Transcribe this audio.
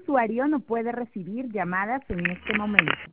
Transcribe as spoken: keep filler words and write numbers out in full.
usuario no puede recibir llamadas en este momento.